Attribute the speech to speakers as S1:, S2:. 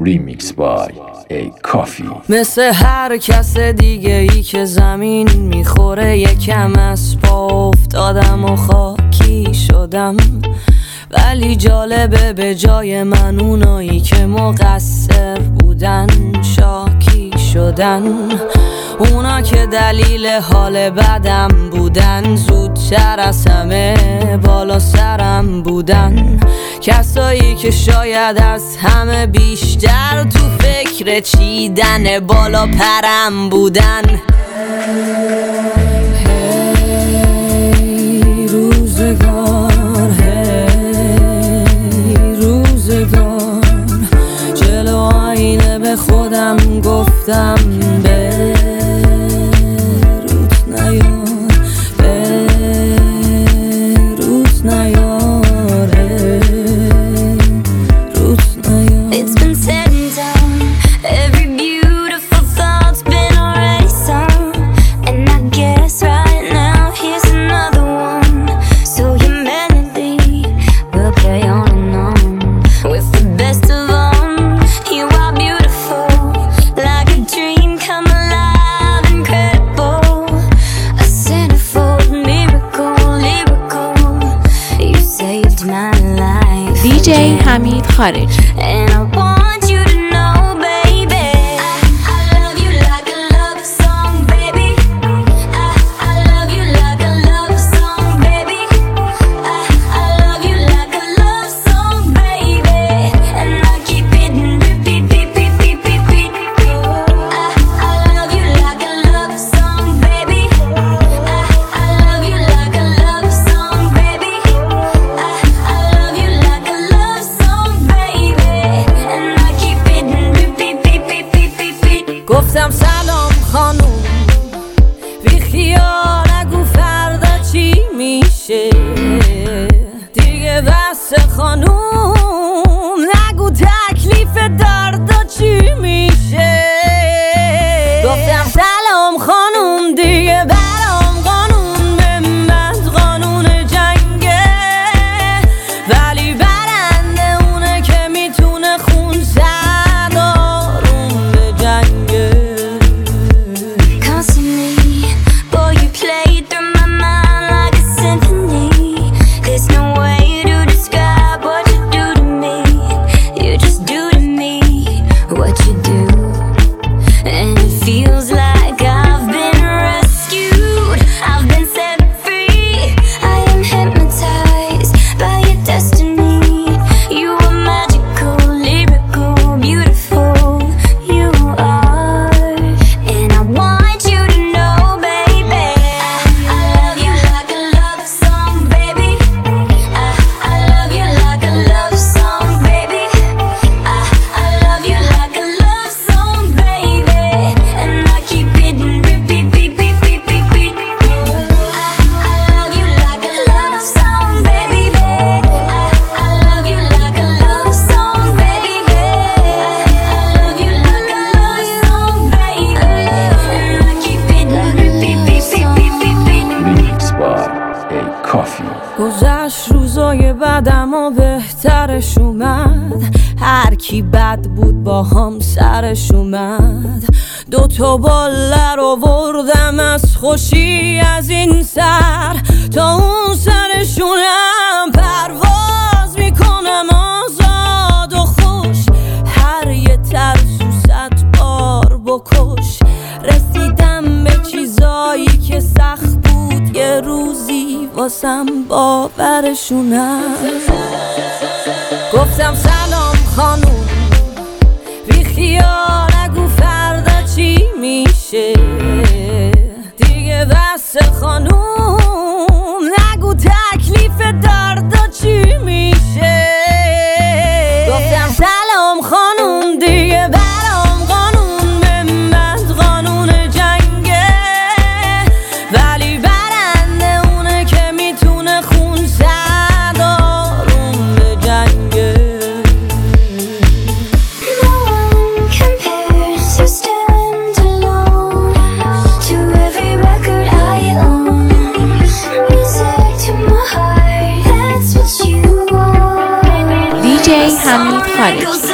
S1: Remix by A Coffee.
S2: مثل هر کس دیگه ای که زمین میخوره یکم از پا افتادم و خاکی شدم، ولی جالبه به جای من اونایی که مقصر بودن شاکی شدن. اونا که دلیل حال بدم بودن زودتر از همه بالا سرم بودن. کسایی که شاید از همه بیشتر تو فکر چیدن بالا پرم بودن. هی روزگار، هی روزگار، جلو آینه به خودم گفتم بروت نیار، بروت نیار، بروت نیار.
S3: It's been said and done, every beautiful thought's been already sung, and I guess right now here's another one. So humanity will play on and on with the best of them. You are beautiful, like a dream come alive, incredible, a centerfold miracle, lyrical. You saved my life,
S4: DJ حمید خارجی.
S3: and I want you to know, baby, I love you like a love song, baby. I love you like a love song, baby. I love you like a love song, baby. And I keep hitting repeat, repeat, repeat, repeat. I love you like a love song, baby. I love you like a love song, baby. I love you like a love song, baby. And I keep hitting repeat, repeat, repeat, repeat.
S2: گفتم سلام خانوم، بی خیال نگو فردا چی میشه دیگه، بس خانوم نگو تکلیف دردا چی میشه. گفتم سلام خانوم، دیگه برام قانون به من قانون جنگه، ولی برنده اونه که میتونه خون زد آروم به جنگه.
S3: Constantly, boy, you play through my mind like a symphony. There's no way to describe what you do to me. You just do to me what you do, and it feels like I've been rescued. I've been set free. I am hypnotized by your destiny. You are magical, lyrical, beautiful. You are, and I want you to know, baby, I love you like a love song, baby. I love you like a love song, baby. I love you like a love song, baby. And I keep hitting repeat, repeat, repeat, repeat. I love you like a love song, baby. I love you like a love song, baby. I love you like a love song, baby. And I keep hitting repeat, repeat, repeat, repeat.
S1: Remix by A Coffee.
S2: گذشت روزای بدم و بهترش اومد، هر کی بد بود با هم سرش اومد. دوتا باله رو بردم از خوشی از این سر تا اون سرشونم، پرواز میکنم آزاد و خوش، هر یه ترسو 100 بار بکش. رسیدم به چیزایی که سخت بود یه روزی واسم باورشونم. گفتم سلام خانوم، بی خیال نگو فردا چی میشه دیگه، بس خانوم نگو تکلیف دردا چی میشه. گفتم سلام خانوم، دیگه برام قانون به من قانون جنگه، ولی برنده اونه که میتونه خون زد آروم به جنگه.
S3: No one compares to stand alone to every record I own. Music to my heart, that's what you want.
S4: DJ حمید خارجی.